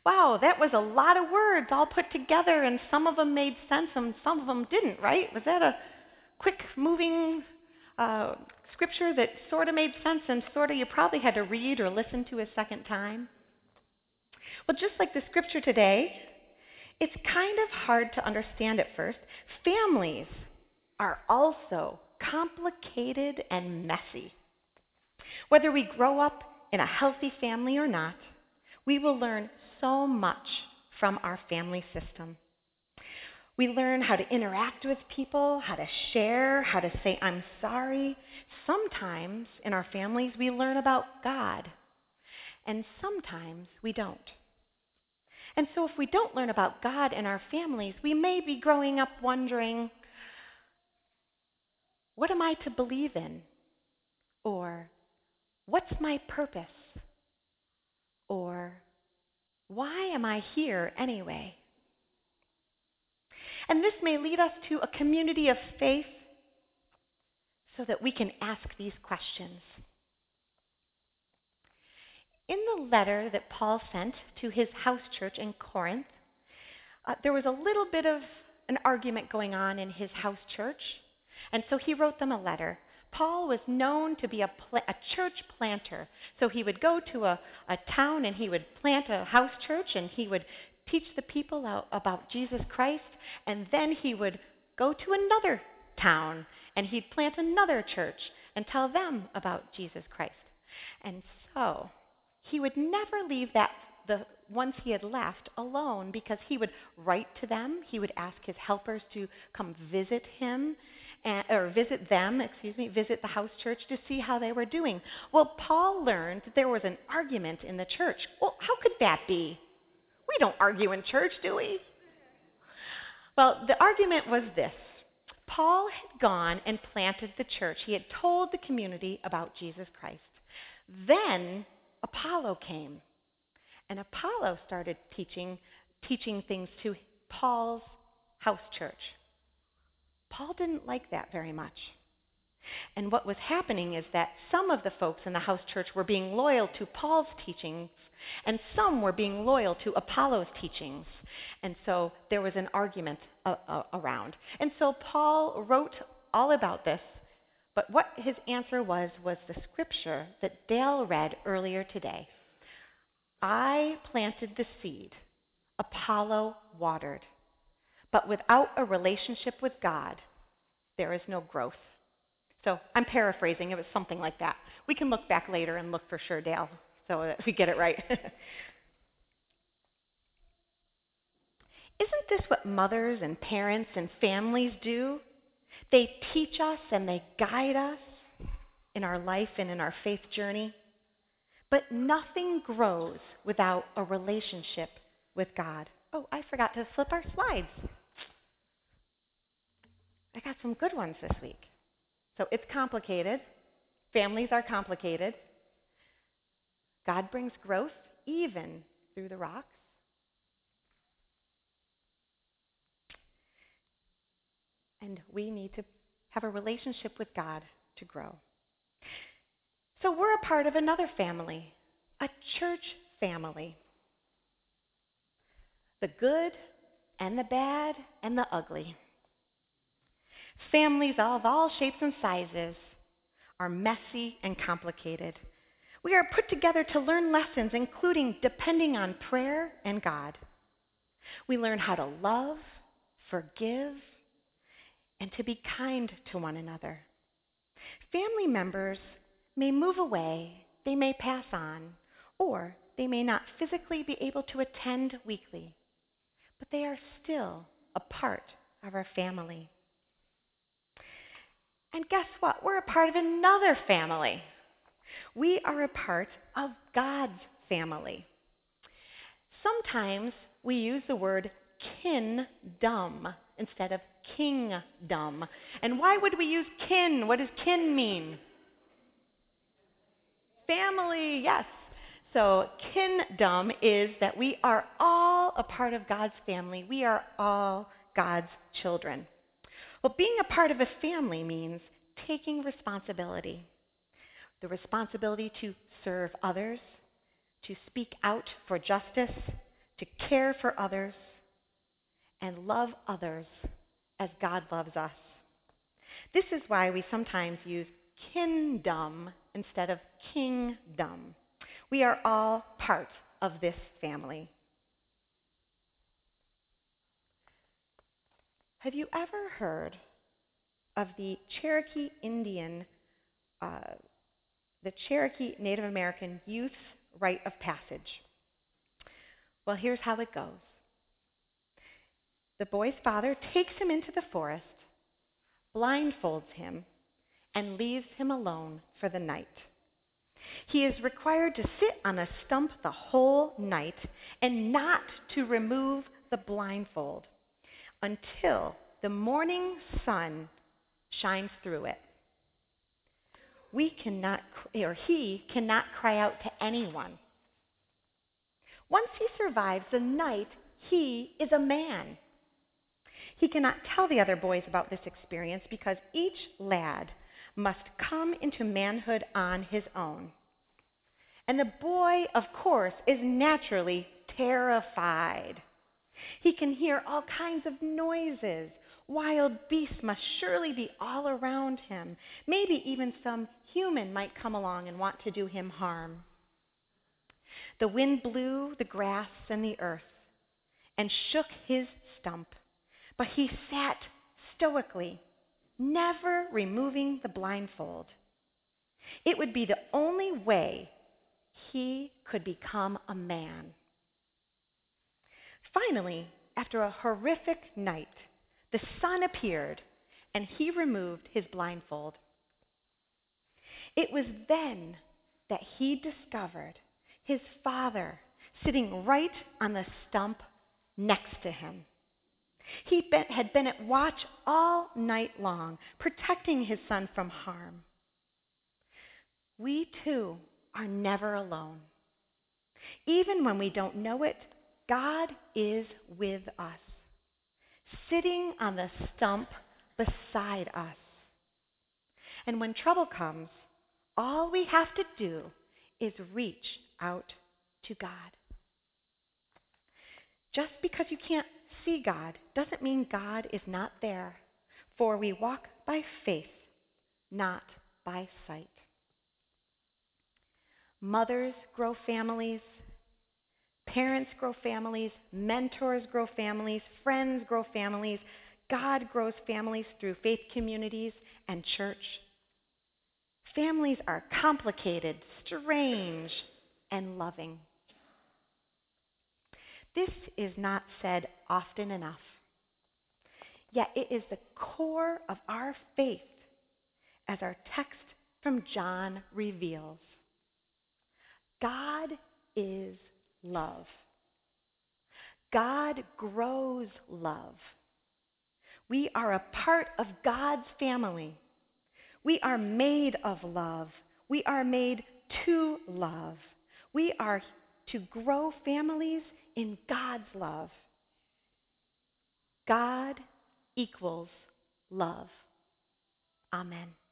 Wow, that was a lot of words all put together, and some of them made sense and some of them didn't, right? Was that a quick moving uh, scripture that sort of made sense and sort of you probably had to read or listen to a second time? Well, just like the scripture today, it's kind of hard to understand at first. Families are also complicated and messy. Whether we grow up in a healthy family or not, we will learn so much from our family system. We learn how to interact with people, how to share, how to say, I'm sorry. Sometimes in our families, we learn about God, and sometimes we don't. And so, if we don't learn about God in our families, we may be growing up wondering, what am I to believe in? Or, what's my purpose? Or, why am I here anyway? And this may lead us to a community of faith so that we can ask these questions. In the letter that Paul sent to his house church in Corinth, there was a little bit of an argument going on in his house church, and so he wrote them a letter. Paul was known to be a church planter, so he would go to a town and he would plant a house church and he would teach the people about Jesus Christ, and then he would go to another town and he'd plant another church and tell them about Jesus Christ. And so he would never leave the ones he had left alone, because he would write to them, he would ask his helpers to come visit him, visit the house church to see how they were doing. Well, Paul learned that there was an argument in the church. Well, how could that be? We don't argue in church, do we? Well, the argument was this. Paul had gone and planted the church. He had told the community about Jesus Christ. Then Apollo came, and Apollo started teaching things to Paul's house church. Paul didn't like that very much. And what was happening is that some of the folks in the house church were being loyal to Paul's teachings, and some were being loyal to Apollo's teachings. And so there was an argument around. And so Paul wrote all about this, but what his answer was the scripture that Dale read earlier today. I planted the seed, Apollo watered, but without a relationship with God, there is no growth. So I'm paraphrasing. It was something like that. We can look back later and look for sure, Dale, so that we get it right. Isn't this what mothers and parents and families do? They teach us and they guide us in our life and in our faith journey. But nothing grows without a relationship with God. Oh, I forgot to flip our slides. I got some good ones this week. So it's complicated. Families are complicated. God brings growth even through the rocks. And we need to have a relationship with God to grow. So we're a part of another family, a church family. The good and the bad and the ugly. Families of all shapes and sizes are messy and complicated. We are put together to learn lessons, including depending on prayer and God. We learn how to love, forgive, and to be kind to one another. Family members may move away, they may pass on, or they may not physically be able to attend weekly, but they are still a part of our family. And guess what? We're a part of another family. We are a part of God's family. Sometimes we use the word kingdom instead of kingdom. And why would we use kin? What does kin mean? Family, yes. So kingdom is that we are all a part of God's family. We are all God's children. Well, being a part of a family means taking responsibility. The responsibility to serve others, to speak out for justice, to care for others, and love others as God loves us. This is why we sometimes use kingdom instead of kingdom. We are all part of this family. Have you ever heard of the Cherokee Native American Youth Rite of Passage? Well, here's how it goes. The boy's father takes him into the forest, blindfolds him, and leaves him alone for the night. He is required to sit on a stump the whole night and not to remove the blindfold until the morning sun shines through it. He cannot cry out to anyone. Once he survives the night, he is a man. He cannot tell the other boys about this experience because each lad must come into manhood on his own. And the boy, of course, is naturally terrified. He can hear all kinds of noises. Wild beasts must surely be all around him. Maybe even some human might come along and want to do him harm. The wind blew the grass and the earth and shook his stump, but he sat stoically, never removing the blindfold. It would be the only way he could become a man. Finally, after a horrific night, the sun appeared and he removed his blindfold. It was then that he discovered his father sitting right on the stump next to him. He had been at watch all night long, protecting his son from harm. We too are never alone. Even when we don't know it, God is with us, sitting on the stump beside us. And when trouble comes, all we have to do is reach out to God. Just because you can't see God doesn't mean God is not there, for we walk by faith, not by sight. Mothers grow families, parents grow families, mentors grow families, friends grow families. God grows families through faith communities and church. Families are complicated, strange, and loving. This is not said often enough, yet it is the core of our faith, as our text from John reveals. God is love. God grows love. We are a part of God's family. We are made of love. We are made to love. We are to grow families in God's love. God equals love. Amen.